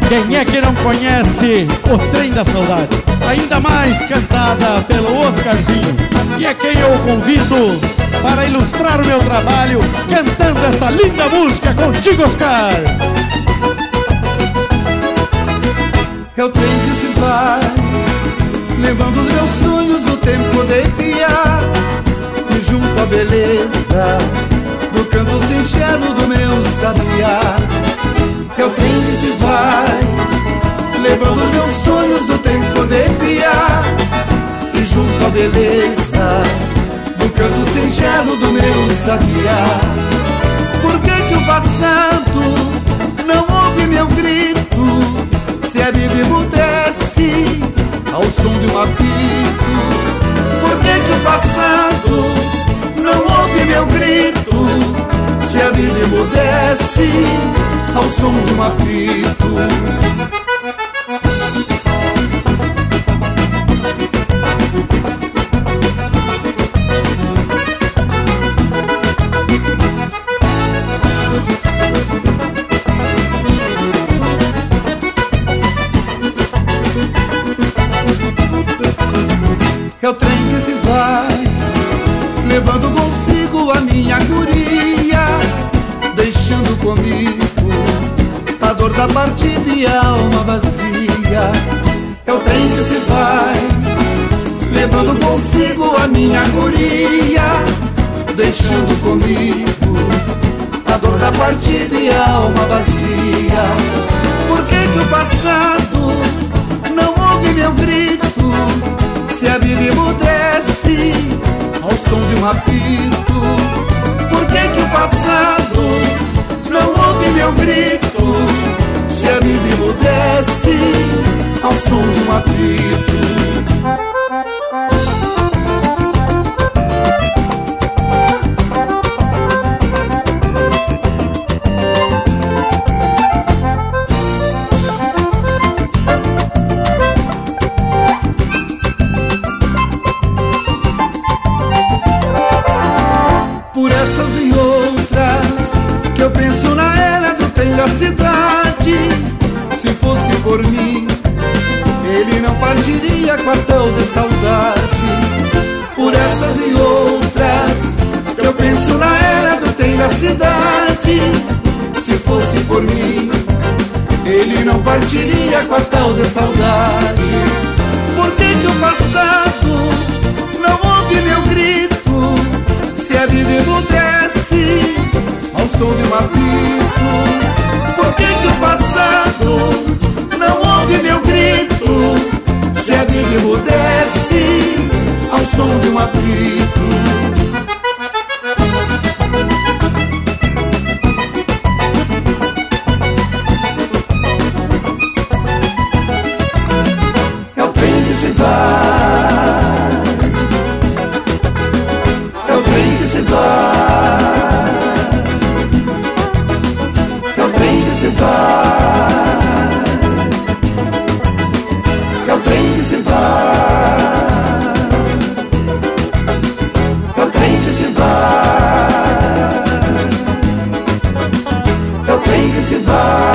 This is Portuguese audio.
Quem é que não conhece o Trem da Saudade? Ainda mais cantada pelo Oscarzinho. E é quem eu convido para ilustrar o meu trabalho cantando esta linda música contigo, Oscar. É o trem que se vai, levando os meus sonhos do tempo de piar, e junto à beleza do canto singelo do meu sabiá. É o trem que se vai, levando os meus sonhos do tempo de piar, e junto à beleza do canto singelo do meu sabiá. Por que que o passado não ouve meu grito, se a vida emudece ao som de um apito? Por que que o passado não ouve meu grito, se a vida emudece ao som de um apito? É o trem que se vai, levando consigo a minha guria, deixando comigo a dor da partida e a alma vazia. É o trem que se vai, levando consigo a minha guria, deixando comigo a dor da partida e a alma vazia. Por que que o passado não ouve meu grito, se a vida emudece ao som de um apito? Por que que o passado não ouve meu grito, se a vida emudece ao som de um apito? Por essas e outras que eu penso na era do trem da cidade. Se fosse por mim, ele não partiria quartel de saudade. Por essas e outras que eu penso na era do trem da cidade. Se fosse por mim, ele não partiria quartel de saudade. Por que que o passado não ouve meu grito, se a vida emudece ao som de um apito? Por que que o passado não ouve meu grito, se a vida emudece ao som de um apito? É o trem que se vai, é o trem que se vai, é o trem que se vai, é o trem que se vai, é o trem que se vai, é o trem que se vai.